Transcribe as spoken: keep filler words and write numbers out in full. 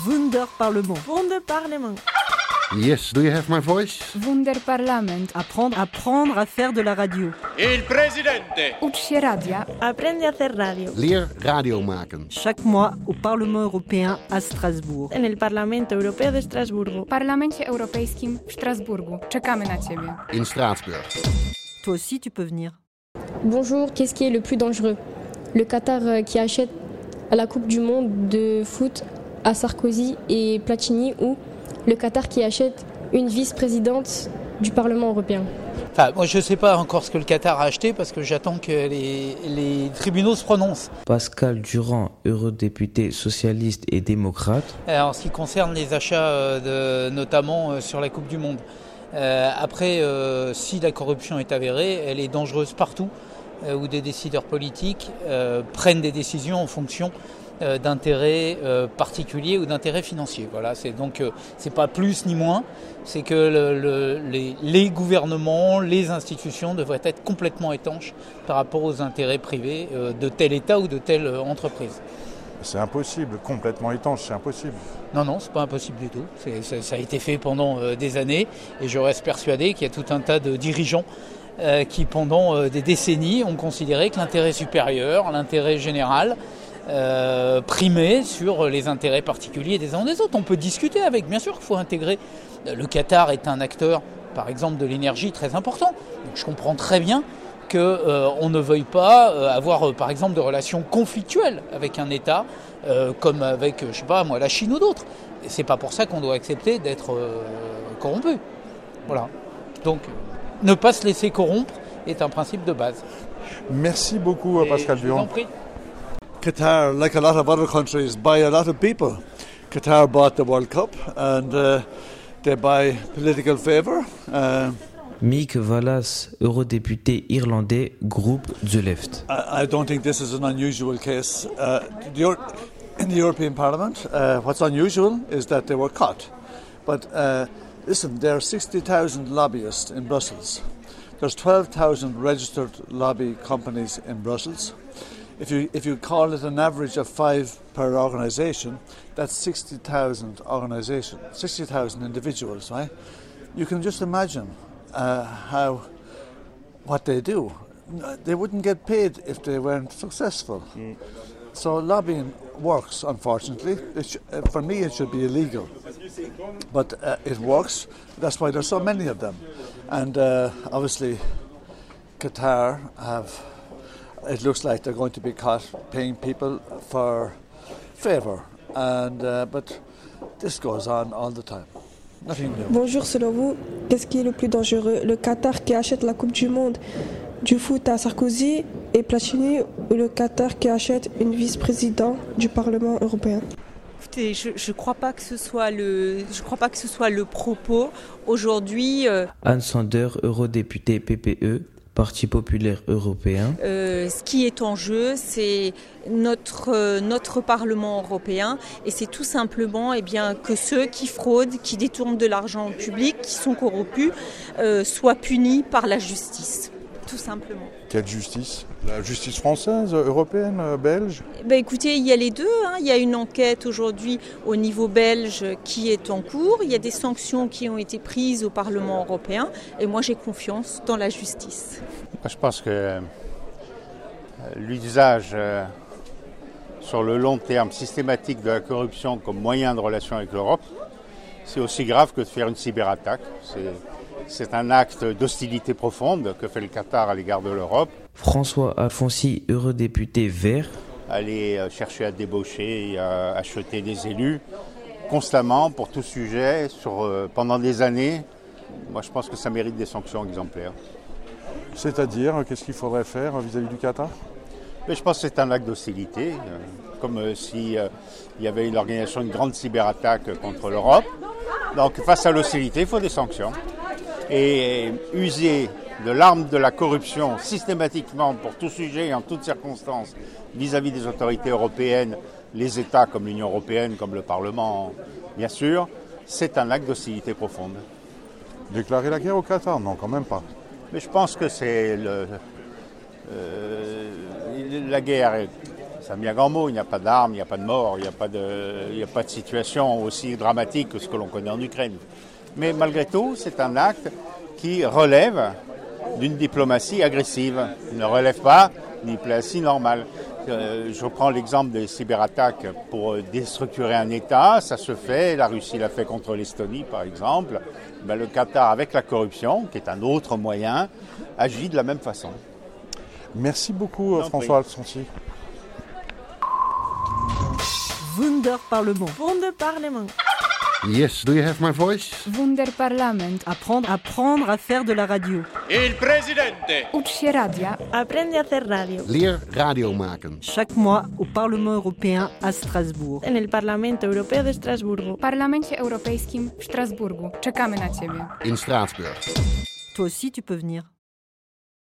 Wunderparlement. Wunderparlement. Yes, do you have my voice? Wunderparlament. Apprendre, apprendre à faire de la radio. Il presidente. Ucz się radia. Aprende a hacer radio. Leer radio maken. Chaque mois au Parlement européen à Strasbourg. En el Parlamento Europeo de Estrasburgo. W Parlamencie Europejskim w Strasburgu. Czekamy na Ciebie. In Straatsburg. Toi aussi, tu peux venir. Bonjour, qu'est-ce qui est le plus dangereux? Le Qatar qui achète la Coupe du Monde de foot à Sarkozy et Platini ou le Qatar qui achète une vice-présidente du Parlement européen? Enfin, moi, je ne sais pas encore ce que le Qatar a acheté parce que j'attends que les, les tribunaux se prononcent. Pascal Durand, eurodéputé socialiste et démocrate. En ce qui concerne les achats, de, notamment sur la Coupe du Monde. Euh, après, euh, si la corruption est avérée, elle est dangereuse partout euh, où des décideurs politiques euh, prennent des décisions en fonction euh, d'intérêts euh, particuliers ou d'intérêts financiers. Voilà, c'est donc euh, c'est pas plus ni moins, c'est que le, le, les, les gouvernements, les institutions devraient être complètement étanches par rapport aux intérêts privés euh, de tel État ou de telle entreprise. C'est impossible, complètement étanche, c'est impossible. Non, non, c'est pas impossible du tout. C'est, ça, ça a été fait pendant euh, des années et je reste persuadé qu'il y a tout un tas de dirigeants euh, qui, pendant euh, des décennies, ont considéré que l'intérêt supérieur, l'intérêt général, euh, primait sur les intérêts particuliers des uns des autres. On peut discuter avec, bien sûr qu'il faut intégrer. Le Qatar est un acteur, par exemple, de l'énergie très important. Donc je comprends très bien qu'on euh, ne veuille pas euh, avoir, euh, par exemple, de relations conflictuelles avec un État, euh, comme avec, je sais pas, moi, la Chine ou d'autres. Et c'est pas pour ça qu'on doit accepter d'être euh, corrompu. Voilà. Donc, ne pas se laisser corrompre est un principe de base. Merci beaucoup, Et Pascal je vous en Durand. prie. Qatar, like a lot of other countries, buy a lot of people. Qatar bought the World Cup and uh, they buy political favour. Uh, Mick Wallace, eurodéputé irlandais, groupe The Left. I, I don't think this is an unusual case. Uh, the, Euro- in the European Parliament, uh, what's unusual is that they were caught. But uh, listen, there are sixty thousand lobbyists in Brussels. There's twelve thousand registered lobby companies in Brussels. If you if you call it an average of five per organisation, that's sixty thousand organisations, sixty thousand individuals, right? You can just imagine uh, how what they do. They wouldn't get paid if they weren't successful. Mm. So lobbying works, unfortunately. It sh- uh, for me, it should be illegal, but uh, it works. That's why there's so many of them, and uh, obviously, Qatar have. It looks like they're going to be caught paying people for favour, and uh, but this goes on all the time. Nothing new. Bonjour, selon vous, qu'est-ce qui est le plus dangereux? Le Qatar qui achète la Coupe du Monde du foot à Sarkozy et Platini ou le Qatar qui achète une vice-présidente du Parlement européen? Écoutez, je ne crois pas que ce soit le, je crois pas que ce soit le propos aujourd'hui. Euh... Anne Sander, eurodéputée P P E. Parti populaire européen. Euh, ce qui est en jeu, c'est notre, euh, notre Parlement européen et c'est tout simplement eh bien, que ceux qui fraudent, qui détournent de l'argent public, qui sont corrompus, euh, soient punis par la justice, tout simplement. Quelle justice? La justice française, européenne, belge? Ben écoutez, il y a les deux. Hein. Il y a une enquête aujourd'hui au niveau belge qui est en cours. Il y a des sanctions qui ont été prises au Parlement européen. Et moi, j'ai confiance dans la justice. Je pense que euh, l'usage euh, sur le long terme systématique de la corruption comme moyen de relation avec l'Europe, c'est aussi grave que de faire une cyberattaque. C'est... C'est un acte d'hostilité profonde que fait le Qatar à l'égard de l'Europe. François Alfonsi, eurodéputé vert. Aller chercher à débaucher et à acheter des élus constamment pour tout sujet sur, euh, pendant des années. Moi, je pense que ça mérite des sanctions exemplaires. C'est-à-dire, qu'est-ce qu'il faudrait faire vis-à-vis du Qatar? Mais je pense que c'est un acte d'hostilité, euh, comme euh, si euh, il y avait l'organisation d'une grande cyberattaque contre l'Europe. Donc, face à l'hostilité, il faut des sanctions. Et user de l'arme de la corruption systématiquement pour tout sujet et en toutes circonstances vis-à-vis des autorités européennes, les États comme l'Union européenne, comme le Parlement, bien sûr, c'est un acte d'hostilité profonde. Déclarer la guerre au Qatar? Non, quand même pas. Mais je pense que c'est le, euh, la guerre, Ça me dit un grand mot, il n'y a pas d'armes, il n'y a pas de mort, il n'y a pas de, il n'y a pas de situation aussi dramatique que ce que l'on connaît en Ukraine. Mais malgré tout, c'est un acte qui relève d'une diplomatie agressive. Il ne relève pas d'une diplomatie normale. Euh, je prends l'exemple des cyberattaques pour déstructurer un État, ça se fait, la Russie l'a fait contre l'Estonie par exemple. Ben, le Qatar, avec la corruption, qui est un autre moyen, agit de la même façon. Merci beaucoup non, François Alfonsi. Wunderparlement. Wunderparlement. Yes, do you have my voice? Wunderparlament. Apprendre, apprendre à faire de la radio. Il presidente. Ucz się radia. Aprende a hacer radio. Leer radio maken. Chaque mois au Parlement européen à Strasbourg. En el Parlamento Europeo de Estrasburgo. W Parlamencie Europejskim w Strasburgu. Czekamy na Ciebie. In Straatsburg. Toi aussi, tu peux venir.